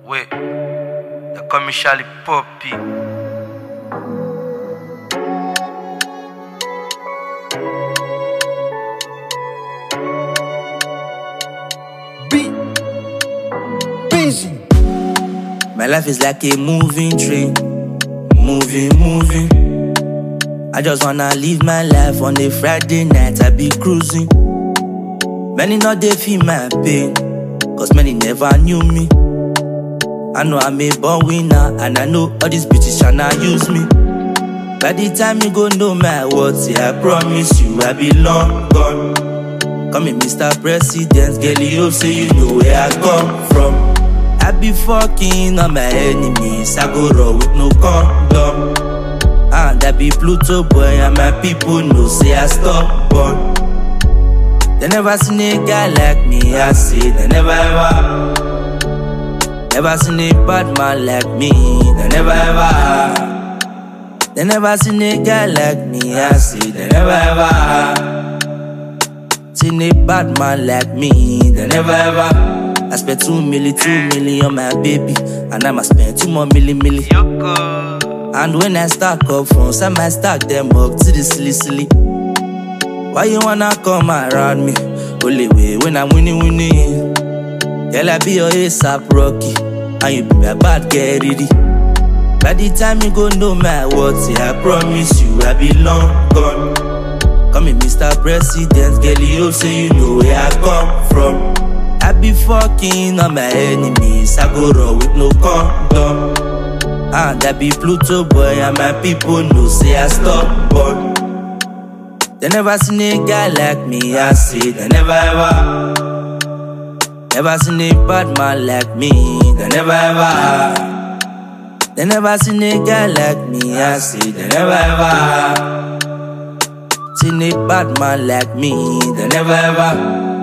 Wait, they call me Charlie Poppy. Busy. My life is like a moving train, moving. I just wanna live my life on a Friday night. I be cruising. Many not they feel my pain, cause many never knew me. I know I'm a born winner, and I know all these bitches tryna use me. By the time you go know my words, yeah, I promise you I be long gone. Call me Mr. President, girl, you hope say you know where I come from. I be fucking on my enemies, I go raw with no condom. And I be Pluto boy, and my people know say I stubborn. They never seen a guy like me, I say they never ever. Never seen a bad man like me, they never ever. They never seen a guy like me, I say they never ever. Seen a bad man like me, they never ever. I spent 2 million on my baby, and I'ma spend 2 more million. And when I stack up funds, I might stack them up to the silly. Why you wanna come around me? Only way when I'm winning. Girl, I be your ASAP Rocky, and you be my bad girl, ready. By the time you go know my words, yeah, I promise you I be long gone. Call me Mr. President, girl, you hope say you know where I come from. I be fucking on my enemies, I go raw with no condom. And I be Pluto boy, and my people know say I stubborn. They never seen a guy like me, I say they never ever. Never seen a bad man like me, they never ever. They never seen a guy like me, I say they never ever. Seen a bad man like me, they never ever.